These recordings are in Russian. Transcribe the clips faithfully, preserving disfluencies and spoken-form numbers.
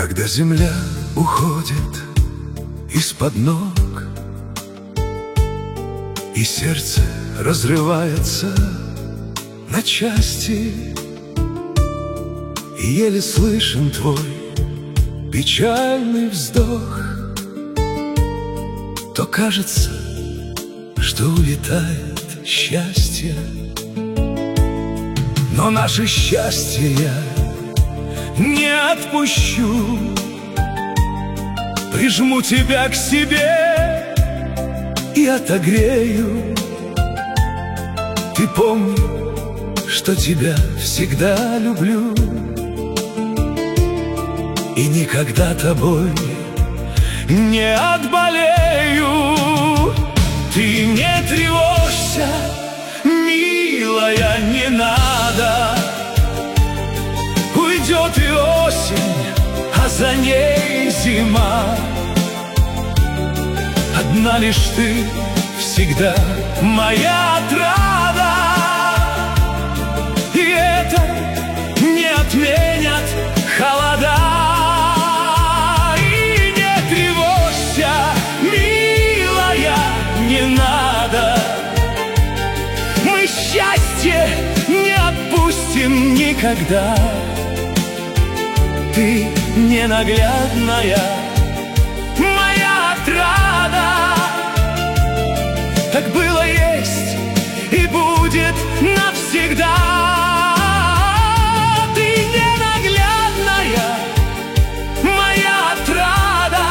Когда земля уходит из-под ног, и сердце разрывается на части, и еле слышен твой печальный вздох, то кажется, что улетает счастье. Но наше счастье я не отпущу. Прижму тебя к себе и отогрею. Ты помни, что тебя всегда люблю, и никогда тобой не отболею. Ты не тревожься, милая, не надо. Уйдет и осень, а за ней зима. Одна лишь ты всегда моя отрада, и это не отменят холода. И не тревожься, милая, не надо. Мы счастье не отпустим никогда. Ты ненаглядная моя отрада. Так было, есть и будет навсегда. Ты ненаглядная моя отрада.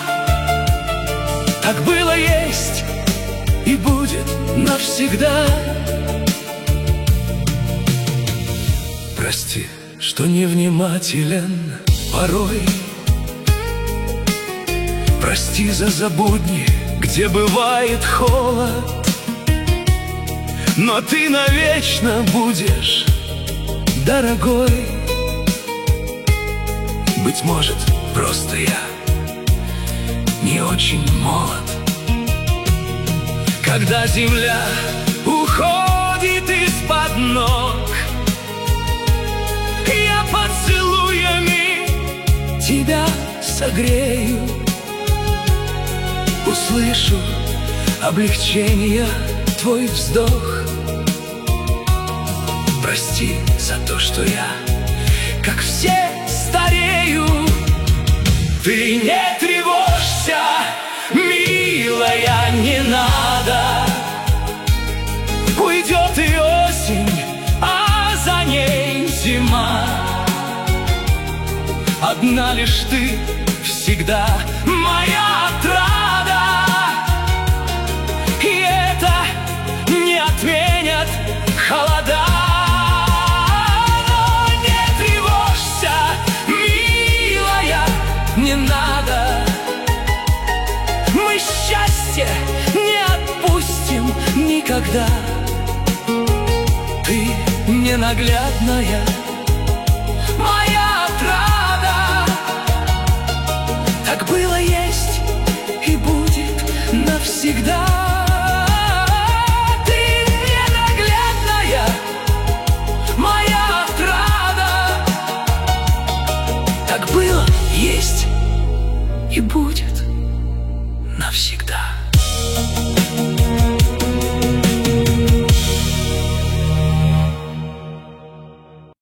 Так было, есть и будет навсегда. Прости, что невнимателен порой. Прости за забудни, где бывает холод. Но ты навечно будешь дорогой. Быть может, просто я не очень молод. Когда земля уходит из-под ног, я поцелуями тебя согрею. Услышу облегчение твой вздох. Прости за то, что я, как все, старею. Ты не тревожься, милая, не надо. Уйдет и осень, а за ней зима. Одна лишь ты всегда моя отрада, и это не отменят холода. Но не тревожься, милая, не надо. Мы счастье не отпустим никогда. Ты ненаглядная моя отрада. Так было, есть и будет навсегда. Ты ненаглядная моя отрада. Так было, есть и будет навсегда.